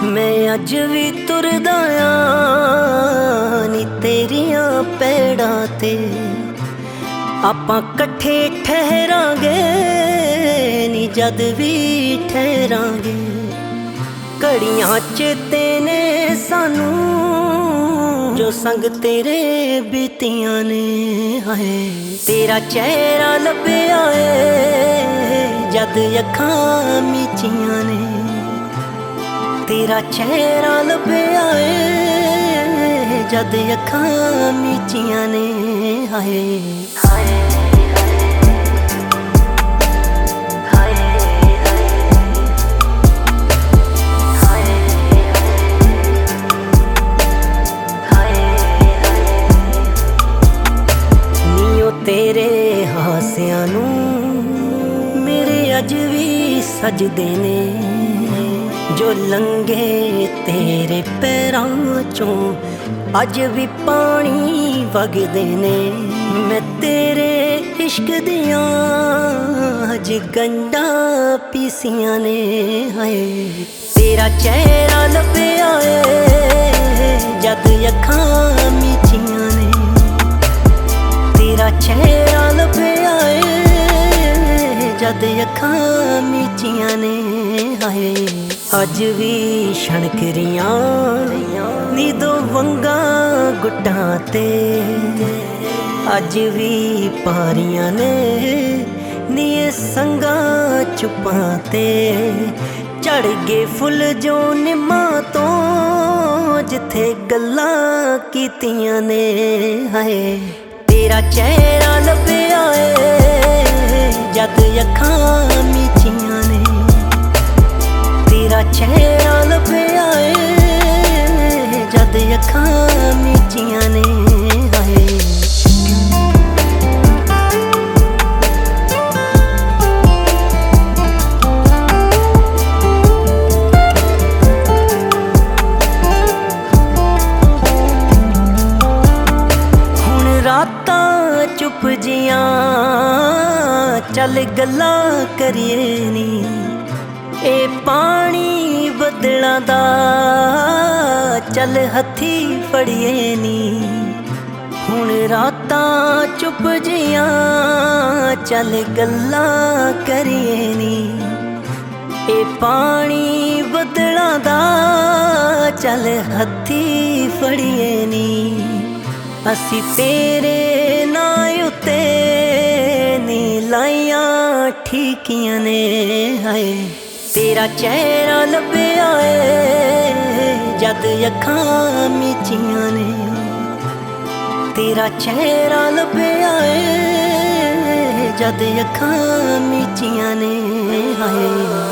मैं अज भी तुरदा नी तेरियां पैड़ां ते आपां कट्ठे ठहरांगे नी जद भी ठहरांगे। घड़ियां चेते ने सानू जो संग तेरे बीतियां ने। हाय तेरा चेहरा लभ्या है जद अखां मीचियां ने। तेरा चेहरा लभ्या है जद अखां मीचियां ने। हाय हाय तेरे हासियां नू मेरे अज भी सजदे ने। जो लंघे तेरे पैरां चों अज भी पानी वगदे ने। मैं तेरे इश्क दियां अज गंढां पीसियां ने। हाय तेरा चेहरा लभ्या है जद अखां मीचियां ने। तेरा चेहरा लभ्या है जद अखां मीचियां ने। हाय अज भी छणकरियां नी दो वंगा गुट्टां ते। अज भी पारियां ने नी संगा चुप्पां ते। झड़ गए फुल जो निम्मां तो जिथे गल्लां कीतियां ने। हाय तेरा चेहरा लभ्या है जद अखां मीचियां ने। तेरा चेहरा लभ्या है जद अखां मीचियां ने। हाय चुप जियां चल गल्लां करिए नी। ए पानी बदलां दा चल हथी फड़िए नी। हुण रातां चुप जियां चल गल्लां करिए नी। ए पानी बदलां दा चल हथी फड़िए नी। असी तेरे नां उत्ते नी लाइयां ठीकियां ने। हाय तेरा चेहरा लभ्या है जद अखां मीचियां ने। तेरा चेहरा लभ्या है जद अखां मीचियां ने। हाय